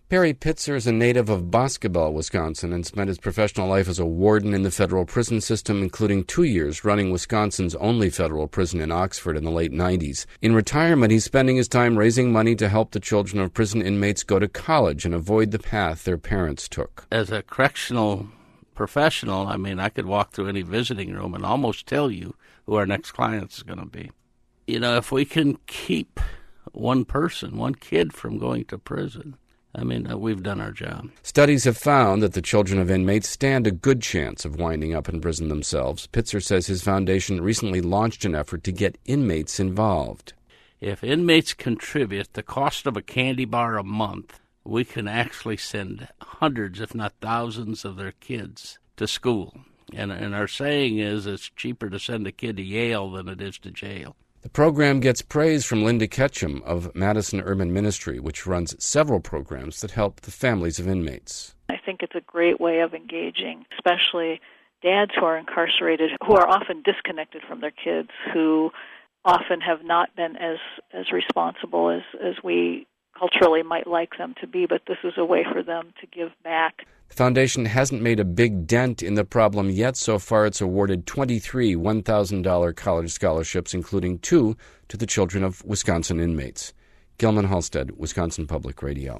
Barry Pitzer is a native of Boscobel, Wisconsin, and spent his professional life as a warden in the federal prison system, including 2 years running Wisconsin's only federal prison in Oxford in the late 90s. In retirement, he's spending his time raising money to help the children of prison inmates go to college and avoid the path their parents took. As a correctional professional, I could walk through any visiting room and almost tell you who our next client is going to be. If we can keep one person, one kid from going to prison, we've done our job. Studies have found that the children of inmates stand a good chance of winding up in prison themselves. Pitzer says his foundation recently launched an effort to get inmates involved. If inmates contribute the cost of a candy bar a month, we can actually send hundreds, if not thousands, of their kids to school. And our saying is it's cheaper to send a kid to Yale than it is to jail. The program gets praise from Linda Ketchum of Madison Urban Ministry, which runs several programs that help the families of inmates. I think it's a great way of engaging, especially dads who are incarcerated, who are often disconnected from their kids, who often have not been as responsible as we culturally might like them to be, but this is a way for them to give back. The foundation hasn't made a big dent in the problem yet. So far, it's awarded 23 $1,000 college scholarships, including 2 to the children of Wisconsin inmates. Gilman Halstead, Wisconsin Public Radio.